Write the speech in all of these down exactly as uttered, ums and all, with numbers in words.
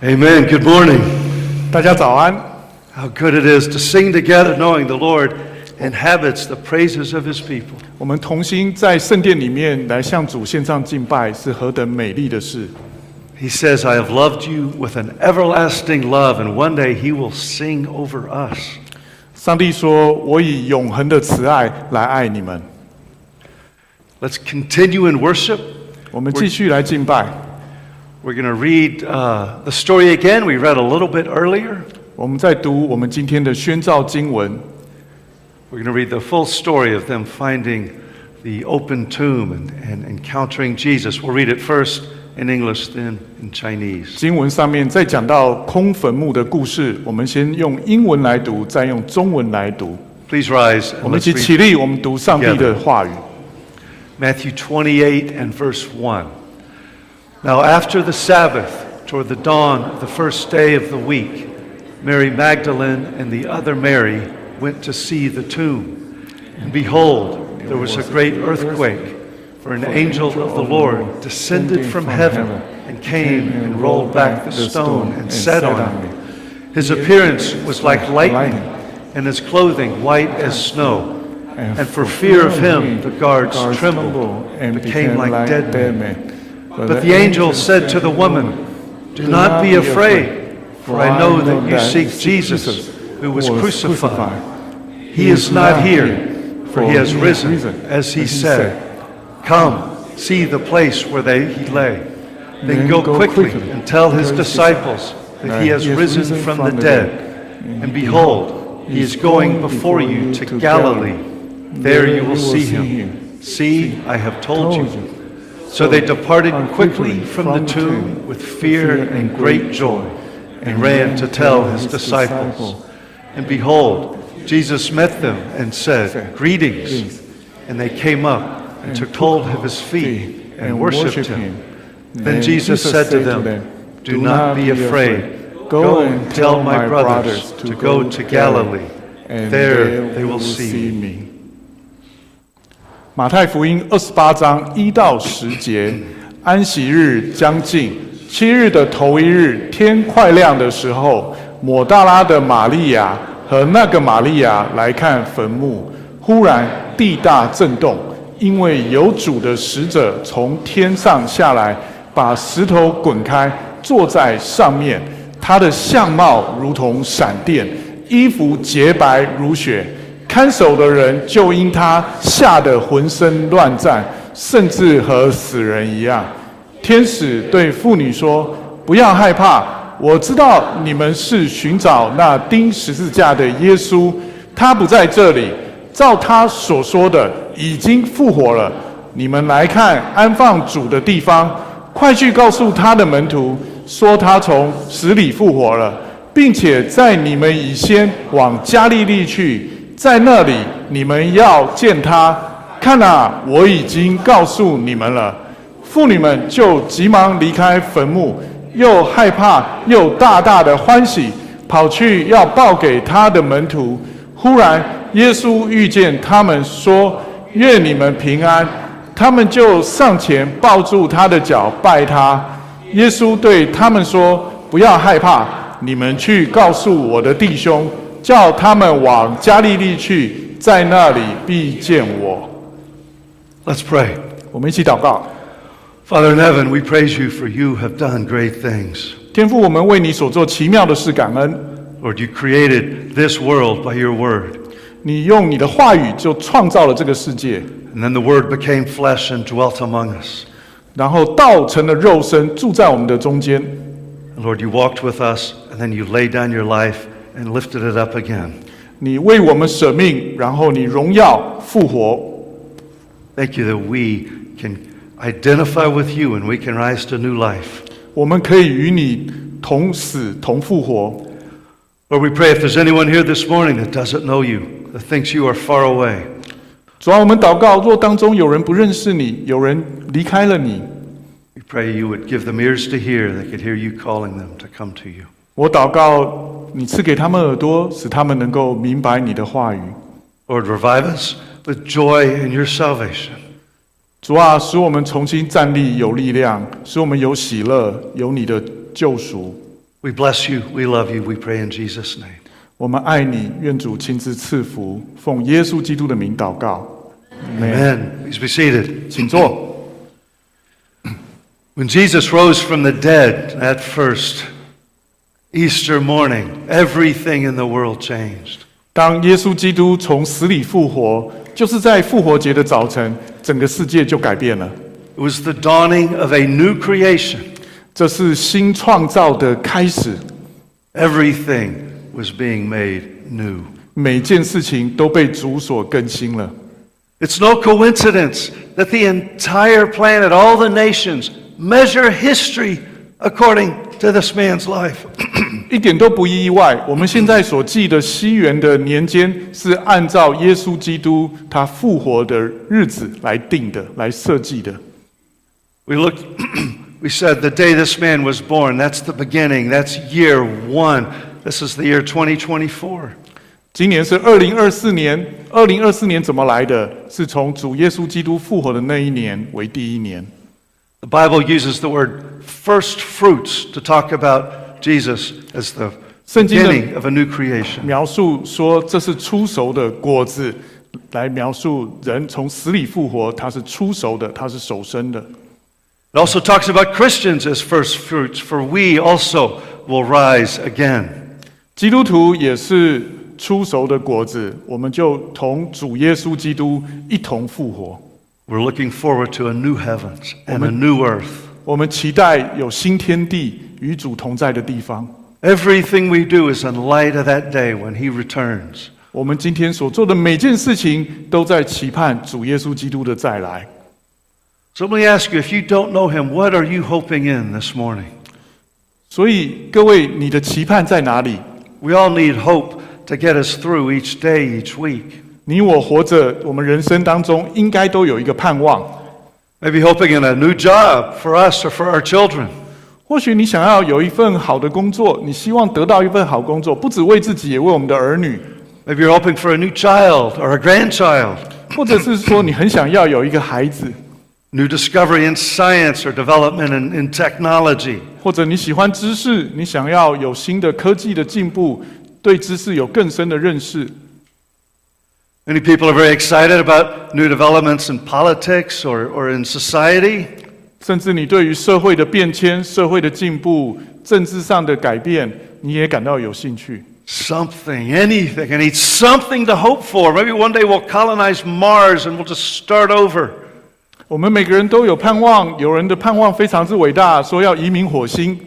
Amen. Good morning. 大家早安。 How good it is to sing together, knowing the Lord inhabits the praises of His people. 我们同心在圣殿里面来向主献上敬拜，是何等美丽的事！ He says, I have loved you with an everlasting love, and one day He will sing over us. 上帝说：“我以永恒的慈爱来爱你们。” Let's continue in worship. 我们继续来敬拜。 We're going to read uh, the story again. We read a little bit earlier. 我们在读我们今天的宣召经文。 We're going to read the full story of them finding the open tomb and, and encountering Jesus. We'll read it first in English, then in Chinese. 经文上面在讲到空坟墓的故事，我们先用英文来读，再用中文来读。 Please rise 我 and 们一 let's 起起 read 立，我们读上帝的话语。 Matthew twenty-eight and verse one. Now after the Sabbath, toward the dawn of the first day of the week, Mary Magdalene and the other Mary went to see the tomb. And behold, there was a great earthquake, for an angel of the Lord descended from heaven and came and rolled back the stone and sat on it. His appearance was like lightning, and his clothing white as snow. And for fear of him, the guards trembled and became like dead men. But the angel said to the woman, Do not be afraid, for I know that you seek Jesus, who was crucified. He is not here, for he has risen, as he said. Come, see the place where they, he lay. Then go quickly and tell his disciples that he has risen from the dead. And behold, he is going before you to Galilee. There you will see him. See, I have told you. So they departed quickly from the tomb with fear and great joy, and ran to tell his disciples. And behold, Jesus met them and said, Greetings. And they came up and took hold of his feet and worshipped him. Then Jesus said to them, Do not be afraid. Go and tell my brothers to go to Galilee. There they will see me. 马太福音二十八章一到十节，安息日将近，七日的头一日，天快亮的时候，抹大拉的玛利亚和那个玛利亚来看坟墓。忽然地大震动，因为有主的使者从天上下来，把石头滚开，坐在上面。他的相貌如同闪电，衣服洁白如雪。看守的人就因他吓得浑身乱战，甚至和死人一样。天使对妇女说：“不要害怕，我知道你们是寻找那钉十字架的耶稣，他不在这里，照他所说的，已经复活了。你们来看安放主的地方，快去告诉他的门徒，说他从死里复活了，并且在你们以先往加利利去。在那里你们要见他。看啊，我已经告诉你们了。”妇女们就急忙离开坟墓，又害怕又大大的欢喜，跑去要报给他的门徒。忽然耶稣遇见他们，说：“愿你们平安。”他们就上前抱住他的脚，拜他。耶稣对他们说：“不要害怕，你们去告诉我的弟兄，叫他们往加利利去，在那里必见我。” Let's pray. 我们一起祷告。 Father in heaven, we praise you for you have done great things. 天父，我们为你所做奇妙的事感恩。 Lord, you created this world by your word. 你用你的话语就创造了这个世界， And then the word became flesh and dwelt among us. 然后道成了肉身，住在我们的中间。 Lord, you walked with us, and then you laid down your life and lifted it up again. 你为我们舍命，然后你荣耀复活。 Thank you that we can identify with you and we can rise to new life. 我们可以与你同死同复活。 Lord, we pray if there's anyone here this morning that doesn't know you, that thinks you are far away. 主啊，我们祷告，若当中有人不认识你，有人离开了你， We pray you would give them ears to hear, they could hear you calling them to come to you. 我祷告你赐给他们耳朵，使他们能够明白你的话语。 Lord, revive us with joy in your salvation. 主啊，使我们重新站立有力量，使我们有喜乐，有你的救赎。 We bless you. We love you. We pray in Jesus' name. 我们爱你，愿主亲自赐福，奉耶稣基督的名祷告。 Amen. Please be seated. 请坐。 When Jesus rose from the dead that first Easter morning, everything in the world changed. 当耶稣基督从死里复活，就是在复活节的早晨，整个世界就改变了。 It was the dawning of a new creation. 这是新创造的开始， Everything was being made new. 每件事情都被主所更新了。 It's no coincidence that the entire planet, all the nations, measure history according to this man's life. 一点都不意外，我们现在所记的西元的年间，是按照耶稣基督他复活的日子来定的，来设计的。 We looked, we said the day this man was born, that's the beginning, that's year one. This is the year twenty twenty-four. 今年是二零二四年，二零二四年怎么来的？是从主耶稣基督复活的那一年为第一年。 The Bible uses the word first fruits to talk about Jesus as the 圣经的 beginning of a new creation. 描述说这是初熟的果子，来描述人从死里复活，他是初熟的，他是首生的。 It also talks about Christians as first fruits, for we also will rise again. 基督徒也是初熟的果子，我们就同主耶稣基督一同复活。 We're looking forward to a new heavens and a new earth. 我们期待有新天地与主同在的地方。 Everything we do is in light of that day when he returns. 我们今天所做的每件事情，都在期盼主耶稣基督的再来。 So let me ask you, if you don't know him, what are you hoping in this morning? 所以各位，你的期盼在哪里？ We all need hope to get us through each day, each week. 你我活着，我们人生当中应该都有一个盼望。 Maybe hoping in a new job for us or for our children. 或许你想要有一份好的工作，你希望得到一份好工作，不只为自己，也为我们的儿女。 Maybe you're hoping for a new child or a grandchild. 或者是说，你很想要有一个孩子。 New discovery in science or development in, in technology. 或者你喜欢知识，你想要有新的科技的进步，对知识有更深的认识。 Many people are very excited about new developments in politics or, or in society. 甚至你对于社会的变迁、社会的进步、政治上的改变，你也感到有兴趣。 Something, anything. I need something to hope for. Maybe one day we'll colonize Mars and we'll just start over. 我们每个人都有盼望，有人的盼望非常之伟大，说要移民火星。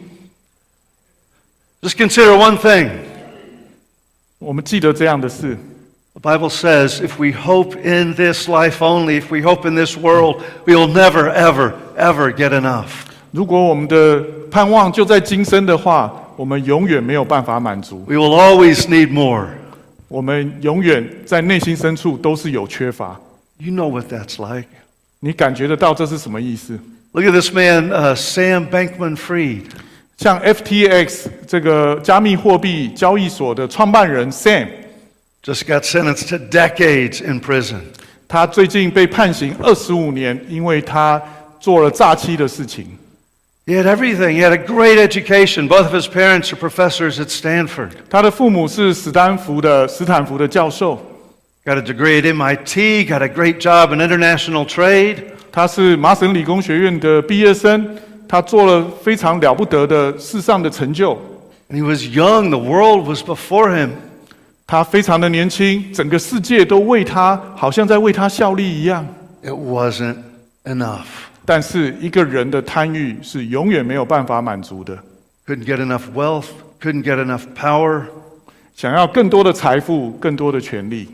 Just consider one thing. 我们记得这样的事。 The Bible says if we hope in this life only, if we hope in this world, we will never, ever, ever get enough. 如果我们的盼望就在今生的话，我们永远没有办法满足。 We will always need more. 我们永远在内心深处都是有缺乏。 You know what that's like. 你感觉得到这是什么意思？ Look at this man, uh, Sam Bankman-Fried. 像 F T X 这个加密货币交易所的创办人 Sam， just got sentenced to decades in prison. 他最近被判刑二十五年，因为他做了诈欺的事情。 He had everything. He had a great education. Both of his parents are professors at Stanford. 他的父母是史丹福的斯坦福的教授。 Got a degree at M I T, got a great job in international trade. 他是麻省理工学院的毕业生，他做了非常了不得的世上的成就。 And he was young, the world was before him. 他非常的年轻，整个世界都为他，好像在为他效力一样。 It wasn't enough. 但是一个人的贪欲是永远没有办法满足的。 Couldn't get enough wealth, couldn't get enough power. 想要更多的财富，更多的权利。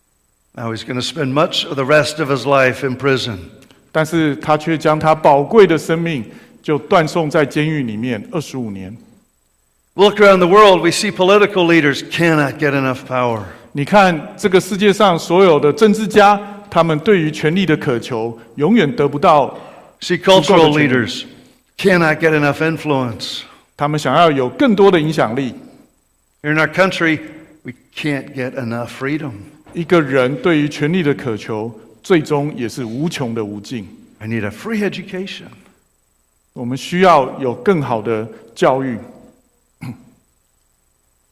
Now he's going to spend much of the rest of his life in prison. 但是他却将他宝贵的生命就断送在监狱里面二十五年。 Look around the world, we see political leaders cannot get enough power. 你看这个世界上所有的政治家，他们对于权力的渴求，永远得不到。 See cultural leaders cannot get enough influence. 他们想要有更多的影响力。 Here in our country, we can't get enough freedom. 一个人对于权力的渴求，最终也是无穷的无尽。 I need a free education. 我们需要有更好的教育。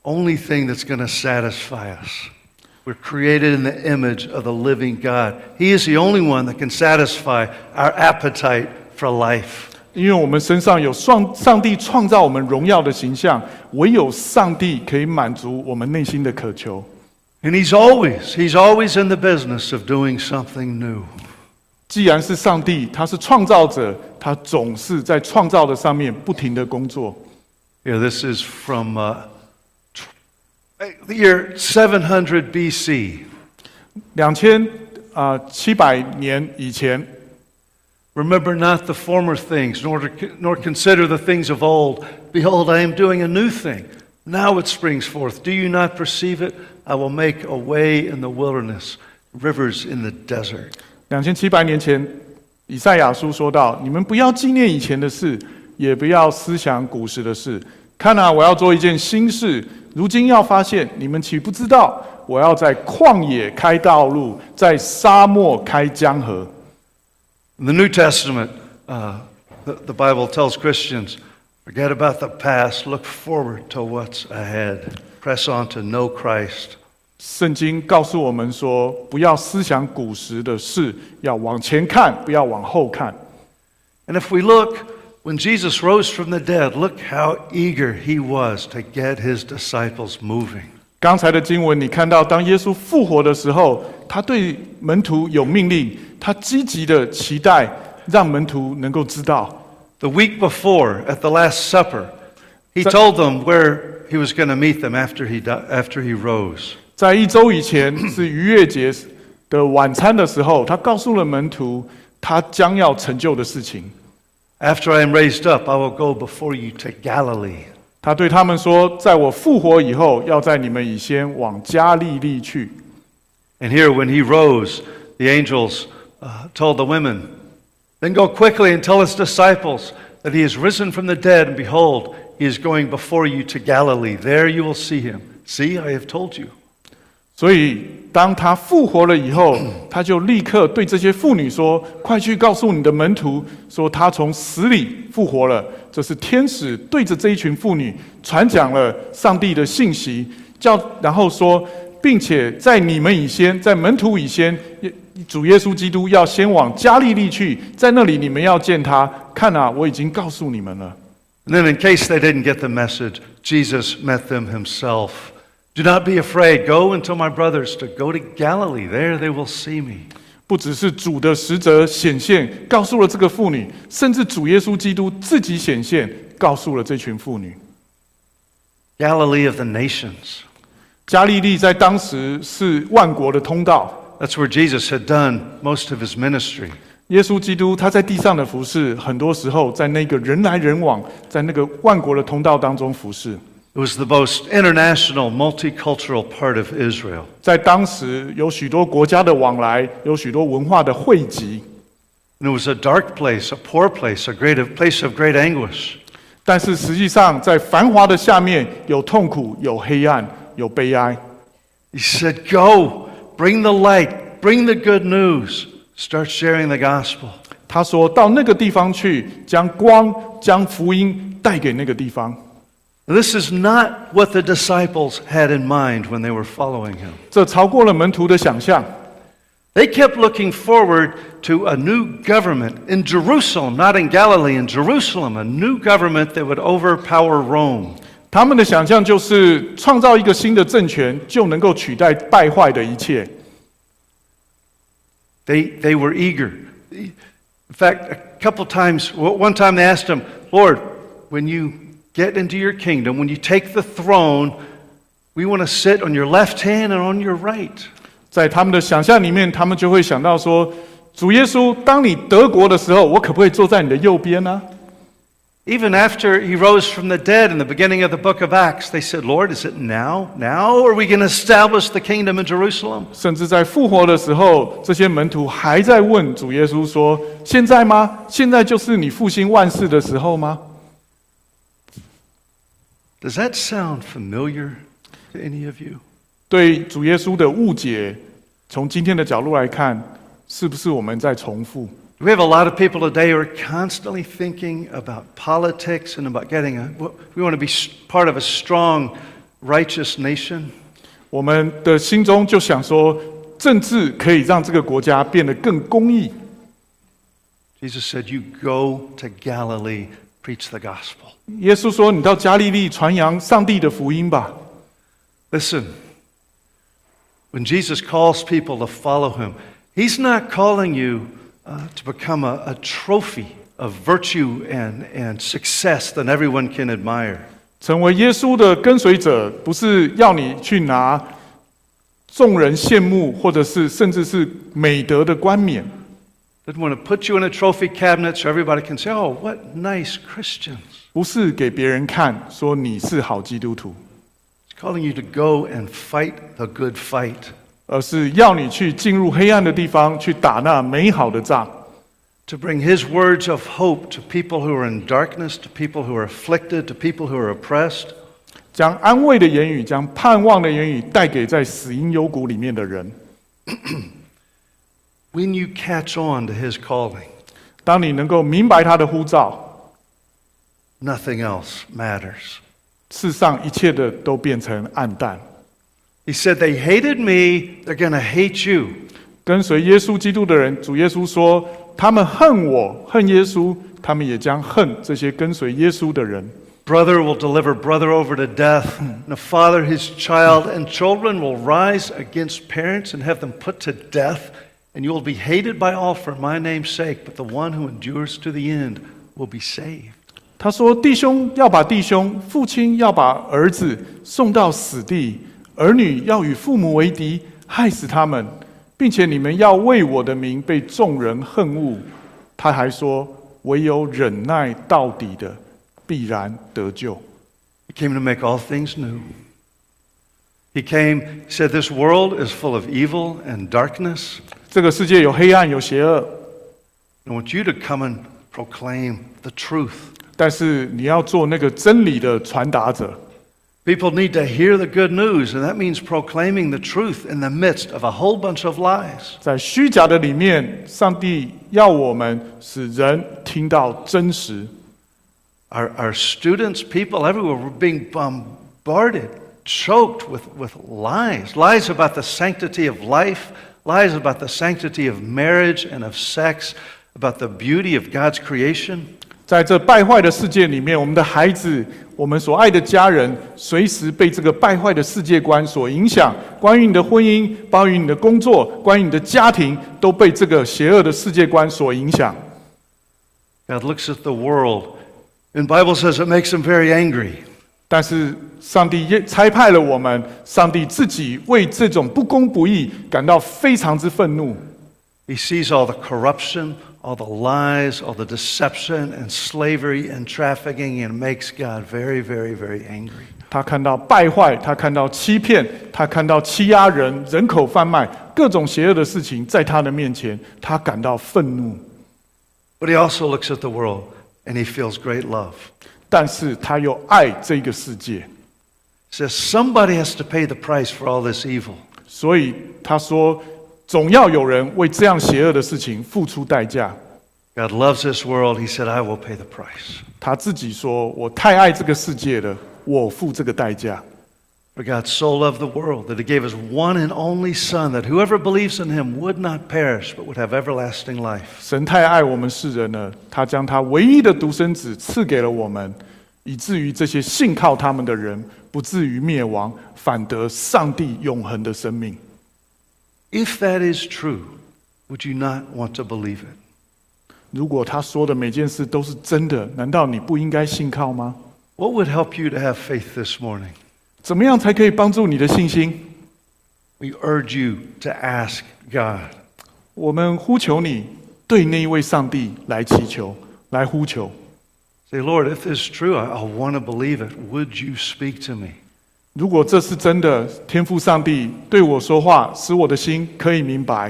only thing that's going to satisfy us. We're created in the image of the living God. He is the only one that can satisfy our appetite for life. 因为我们身上有上上帝创造我们荣耀的形象，唯有上帝可以满足我们内心的渴求。 And he's always, he's always in the business of doing something new. 既然是上帝，他是创造者，他总是在创造的上面不停的工作。 Yeah, this is from uh, the year seven hundred B C. 两千啊七百年以前。 Remember not the former things, nor, to, nor consider the things of old. Behold, I am doing a new thing. Now it springs forth. Do you not perceive it? I will make a way in the wilderness, rivers in the desert. 两千七百年前，以赛亚书说到：你们不要纪念以前的事，也不要思想古时的事。看啊，我要做一件新事，如今要发现，你们岂不知道？我要在旷野开道路，在沙漠开江河。 In the New Testament, uh, the, the Bible tells Christians, forget about the past, look forward to what's ahead. Press on to know Christ. 圣经告诉我们说，不要思想古时的事，要往前看，不要往后看。 And if we look, when Jesus rose from the dead, look how eager he was to get his disciples moving. 刚才的经文，你看到，当耶稣复活的时候，他对门徒有命令，他积极的期待让门徒能够知道。 The week before, at the Last Supper, he told them where he was going to meet them after he died, after he rose. 在一周以前是逾越节的晚餐的时候，他告诉了门徒他将要成就的事情。 After I am raised up, I will go before you to Galilee. 他对他们说，在我复活以后，要在你们以先往加利利去。 And here, when he rose, the angels uh, told the women, then go quickly and tell his disciples that he has risen from the dead, and behold, he is going before you to Galilee. There you will see him. See, I have told you. 所以，当他复活了以后，他就立刻对这些妇女说：“快去告诉你的门徒，说他从死里复活了。”这是天使对着这一群妇女传讲了上帝的信息，叫然后说，并且在你们以先，在门徒以先，主耶稣基督要先往加利利去，在那里你们要见他。看啊，我已经告诉你们了。 And then, in case they didn't get the message, Jesus met them himself. Do not be afraid. Go and tell my brothers to go to Galilee. There they will see me. 不只是主的使者显现，告诉了这个妇女，甚至主耶稣基督自己显现，告诉了这群妇女。 Galilee of the nations. 加利利在当时是万国的通道。 That's where Jesus had done most of his ministry. 耶稣基督他在地上的服事，很多时候在那个人来人往，在那个万国的通道当中服事。 It was the most international, multicultural part of Israel. 在当时有许多国家的往来，有许多文化的汇集。 And it was a dark place, a poor place, a great a place of great anguish. 但是实际上，在繁华的下面有痛苦，有黑暗，有悲哀。 He said, "Go, bring the light, bring the good news, start sharing the gospel." 他说到那个地方去，将光、将福音带给那个地方。 This is not what the disciples had in mind when they were following him. 这超过了门徒的想象。 They kept looking forward to a new government in Jerusalem, not in Galilee, in Jerusalem, a new government that would overpower Rome. 他们的想象就是创造一个新的政权，就能够取代败坏的一切。 They, they were eager. In fact, a couple times, one time they asked him, Lord, when you get into your kingdom, when you take the throne, we want to sit on your left hand and on your right. 在他们的想象里面，他们就会想到说：主耶稣，当你得国的时候，我可不可以坐在你的右边呢？ Even after he rose from the dead in the beginning of the book of Acts, they said, Lord, is it now? Now are we going to establish the kingdom in Jerusalem? 甚至在复活的时候，这些门徒还在问主耶稣说：现在吗？现在就是你复兴万事的时候吗？ Does that sound familiar to any of you? 对主耶稣的误解，从今天的角度来看，是不是我们在重复？ We have a lot of people today who are constantly thinking about politics and about getting a, we want to be part of a strong righteous nation. 我们的心中就想说，政治可以让这个国家变得更公义。 Jesus said, "You go to Galilee, preach the gospel." 耶稣说：“你到加利利传扬上帝的福音吧。” Listen, when Jesus calls people to follow him, he's not calling you uh, to become a, a trophy of virtue and, and success that everyone can admire. 成为耶稣的跟随者，不是要你去拿众人羡慕，或者是甚至是美德的冠冕。 Doesn't want to put you in a trophy cabinet so everybody can say, "Oh, what nice Christians." 不是给别人看，说你是好基督徒， He's calling you to go and fight the good fight. 而是要你去进入黑暗的地方，去打那美好的仗。 To bring his words of hope to people who are in darkness, to people who are afflicted, to people who are oppressed. 将安慰的言语，将盼望的言语带给在死荫幽谷里面的人。 When you catch on to his calling, 当你能够明白他的呼召， nothing else matters. 世上一切的都变成暗淡。 He said, "They hated me, they're going to hate you." 跟随耶稣基督的人，主耶稣说，他们恨我，恨耶稣，他们也将恨这些跟随耶稣的人。 Brother will deliver brother over to death, and a father his child, and children will rise against parents and have them put to death, and you will be hated by all for my name's sake, but the one who endures to the end will be saved. 他说：“弟兄要把弟兄，父亲要把儿子送到死地，儿女要与父母为敌，害死他们，并且你们要为我的名被众人恨恶。”他还说：“唯有忍耐到底的，必然得救。” He came to make all things new. He came, he said, "This world is full of evil and darkness. 这个世界有黑暗，有邪恶， I want you to come and proclaim the truth." 但是你要做那个真理的传达者。 People need to hear the good news, and that means proclaiming the truth in the midst of a whole bunch of lies. 在虚假的里面，上帝要我们使人听到真实。 Our, our students, people everywhere, were being bombarded, choked with, with lies. Lies about the sanctity of life, lies about the sanctity of marriage and of sex, about the beauty of God's creation. 在这败坏的世界里面，我们的孩子，我们所爱的家人，随时被这个败坏的世界观所影响。关于你的婚姻，关于你的工作，关于你的家庭，都被这个邪恶的世界观所影响。 God looks at the world, and the Bible says it makes him very angry. 但是上帝也差派了我们，上帝自己为这种不公不义感到非常之愤怒。 He sees all the corruption, all the lies, all the deception and slavery and trafficking, and makes God very, very, very angry. 他看到败坏，他看到欺骗，他看到欺压人、人口贩卖，各种邪恶的事情在他的面前，他感到愤怒。 But he also looks at the world and he feels great love. 但是他又爱这个世界， He says somebody has to pay the price for all this evil. 所以他说，总要有人为这样邪恶的事情付出代价。 God loves this world. He said, "I will pay the price." 他自己说：“我太爱这个世界了，我付这个代价。” For God so loved the world that he gave his one and only Son, that whoever believes in him would not perish, but would have everlasting life. 神太爱我们世人了，他将他唯一的独生子赐给了我们，以至于这些信靠他们的人不至于灭亡，反得上帝永恒的生命。 If that is true, would you not want to believe it? 如果他说的每件事都是真的，难道你不应该信靠吗？ What would help you to have faith this morning? 怎么样才可以帮助你的信心？ We urge you to ask God. 我们呼求你对那一位上帝来祈求，来呼求。 Say, "Lord, if this is true, I, I want to believe it. Would you speak to me?" 如果这是真的，天父上帝对我说话，使我的心可以明白。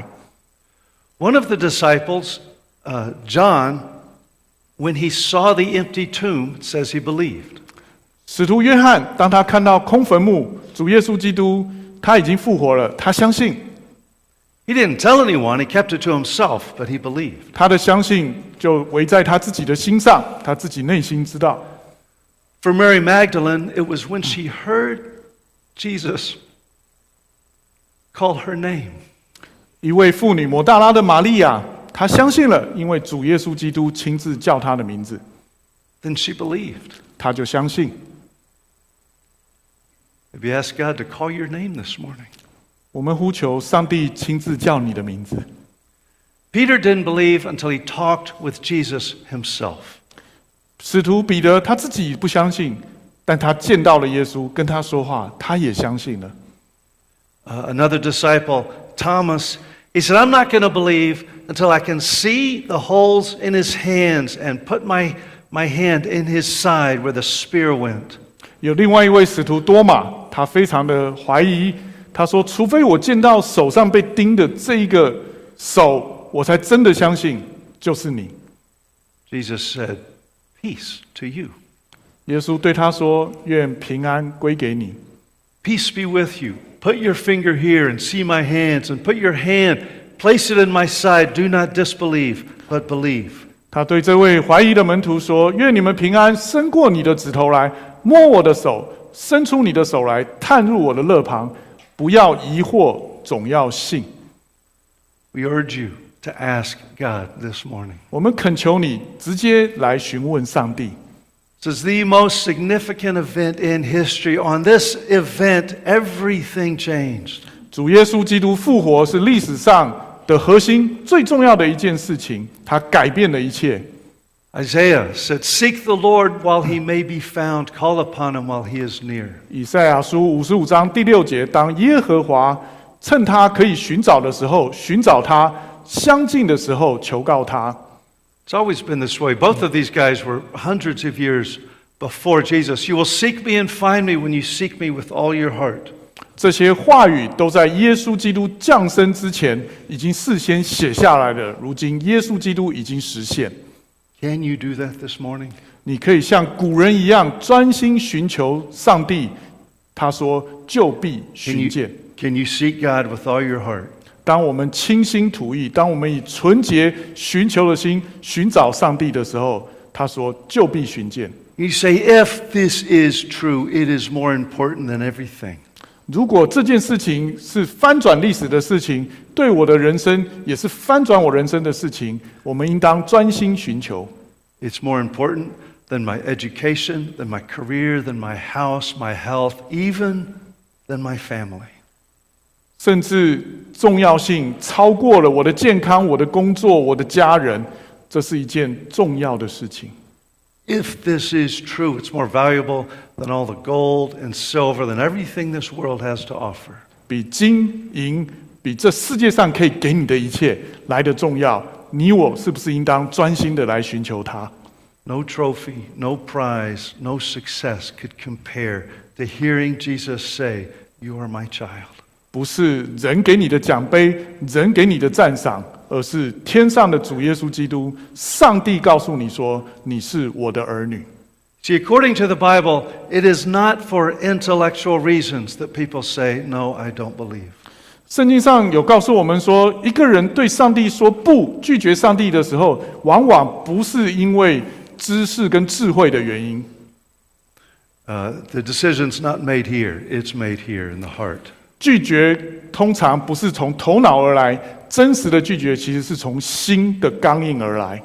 One of the disciples, uh, John, when he saw the empty tomb, it says he believed. 使徒约翰，当他看到空坟墓，主耶稣基督他已经复活了，他相信。 He didn't tell anyone, he kept it to himself, but he believed. 他的相信就围在他自己的心上，他自己内心知道。 For Mary Magdalene, it was when she heard Jesus, call her name. 一位妇女抹大拉的玛利亚，她相信了，因为主耶稣基督亲自叫她的名字， Then she believed. 她就相信。 Have you asked God to call your name this morning? 我们呼求上帝亲自叫你的名字。 Peter didn't believe until he talked with Jesus himself. 使徒彼得他自己不相信，但他见到了耶稣，跟他说话，他也相信了。 Uh, another disciple, Thomas, he said, I'm not going to believe until I can see the holes in his hands and put my, my hand in his side where the spear went. 有另外一位使徒多马，他非常的怀疑，他说：“除非我见到手上被钉的这一个手，我才真的相信就是你。” Jesus said, Peace to you. 耶稣对他说：“愿平安归给你。” Peace be with you. Put your finger here and see my hands, and put your hand, place it in my side. Do not disbelieve, but believe. 他对这位怀疑的门徒说：“愿你们平安，伸过你的指头来，摸我的手，伸出你的手来，探入我的肋旁，不要疑惑，总要信。” We urge you to ask God this morning. 我们恳求你直接来询问上帝。 This is the most significant event in history. On this event, everything changed. 主耶稣基督复活是历史上的核心，最重要的一件事情，它改变了一切。 Isaiah said, Seek the Lord while he may be found. Call upon him while he is near. 以赛亚书五十五章第六节，当耶和华趁他可以寻找的时候，寻找他；相近的时候，求告他。 It's always been this way. Both of these guys were hundreds of years before Jesus. You will seek me and find me when you seek me with all your heart. 这些话语都在耶稣基督降生之前已经事先写下来了。如今耶稣基督已经实现。 Can you do that this morning? 你可以像古人一样专心寻求上帝。他说：“就必 Can 寻 you, 见。” can you seek God with all your heart? 当我们倾心吐意，当我们以纯洁寻求的心寻找上帝的时候，他说：“就必寻见。” You say, if this is true, it is more important than everything. 如果这件事情是翻转历史的事情，对我的人生也是翻转我人生的事情，我们应当专心寻求。 It's more important than my education, than my career, than my house, my health, even than my family. 甚至重要性超过了我的健康、我的工作、我的家人，这是一件重要的事情。 If this is true, it's more valuable than all the gold and silver, than everything this world has to offer. 比金银、比这世界上可以给你的一切来得重要。你我是不是应当专心的来寻求它？ No trophy, no prize, no success could compare to hearing Jesus say, You are my child. 不是人给你的奖杯，人给你的赞赏，而是天上的主耶稣基督，上帝告诉你说：“你是我的儿女。” See, according to the Bible, it is not for intellectual reasons that people say, No, I don't believe. 圣经上有告诉我们说，一个人对上帝说不，拒绝上帝的时候，往往不是因为知识跟智慧的原因。 Uh, the decision's not made here, it's made here in the heart. 拒绝通常不是从头脑而来，真实的拒绝其实是从心的刚硬而来。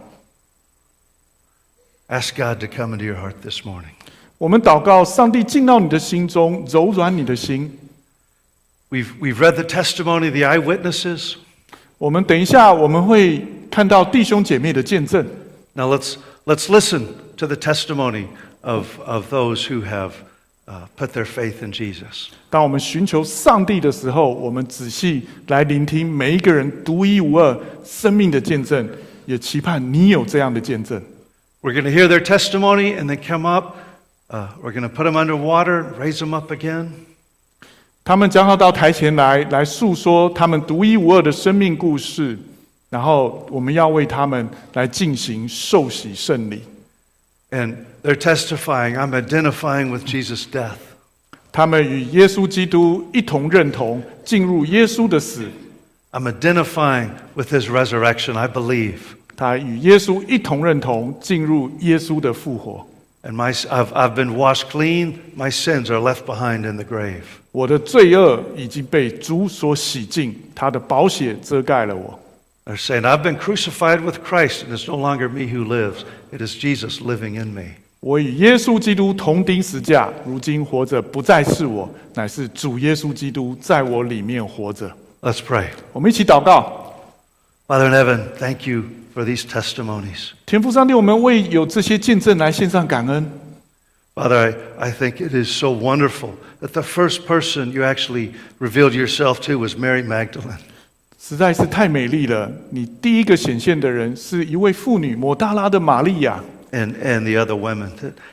Ask God to come into your heart this morning. 我们祷告，上帝进到你的心中，柔软你的心。 We've, we've read the testimony of the eyewitnesses. 我们等一下我们会看到弟兄姐妹的见证。 Now let's, let's listen to the testimony of, of those who have uh, put their faith in Jesus. 当我们寻求上帝的时候，我们仔细来聆听每一个人独一无二生命的见证，也期盼你有这样的见证。 We're going to hear their testimony and then come up. Uh, we're going to put them under water, raise them up again. 他们将要到台前来，来诉说他们独一无二的生命故事，然后我们要为他们来进行受洗圣礼。 And they're testifying, I'm identifying with Jesus' death. 他们与耶稣基督一同认同，进入耶稣的死。 I'm identifying with his resurrection, I believe. 他与耶稣一同认同，进入耶稣的复活。 And my, I've, I've been washed clean. My sins are left behind in the grave. 我的罪恶已经被主所洗净，他的宝血遮盖了我。 They're saying, I've been crucified with Christ, and it's no longer me who lives. It is Jesus living in me. 我与耶稣基督同钉十架，如今活着不再是我，乃是主耶稣基督在我里面活着。 Let's pray. 我们一起祷告。 Father in heaven, thank you for these testimonies. 天父上帝，我们为有这些见证来献上感恩。 Father, I, I think it is so wonderful that the first person you actually revealed yourself to was Mary Magdalene. 实在是太美丽了！你第一个显现的人是一位妇女，抹大拉的玛利亚。 And, and the other women.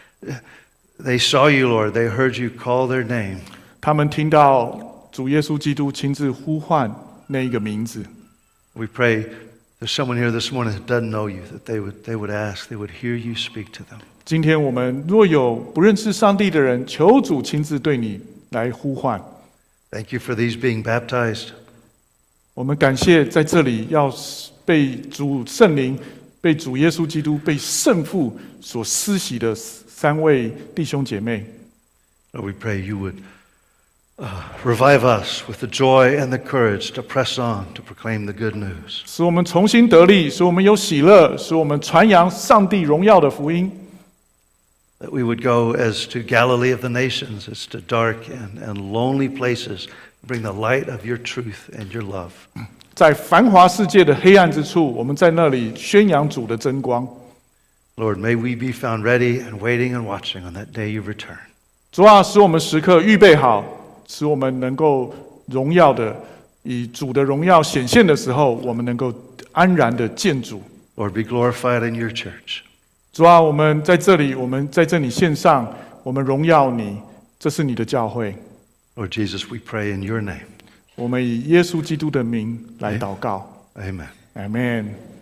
They saw you, Lord. They heard you call their name. 他们听到主耶稣基督亲自呼唤那一个名字。 We pray there's someone here this morning that doesn't know you, that they would, they would ask, they would hear you speak to them. 今天我们若有不认识上帝的人，求主亲自对你来呼唤。 Thank you for these being baptized. 我们感谢在这里要被主圣灵、被主耶稣基督、被圣父所施洗的三位弟兄姐妹。 Lord, we pray you would uh, revive us with the joy and the courage to press on to proclaim the good news. 使我们重新得力，使我们有喜乐，使我们传扬上帝荣耀的福音。 That we would go as to Galilee of the nations, as to dark and, and lonely places, bring the light of your truth and your love. 在繁华世界的黑暗之处，我们在那里宣扬主的真光。 Lord, may we be found ready and waiting and watching on that day you return. 主啊，使我们时刻预备好，使我们能够荣耀的以主的荣耀显现的时候，我们能够安然的见主。 Lord, be glorified in your church. 主啊，我们在这里，我们在这里献上，我们荣耀你，这是你的教会。 Lord Jesus, we pray in your name. 我们以耶稣基督的名来祷告。 Amen. Amen。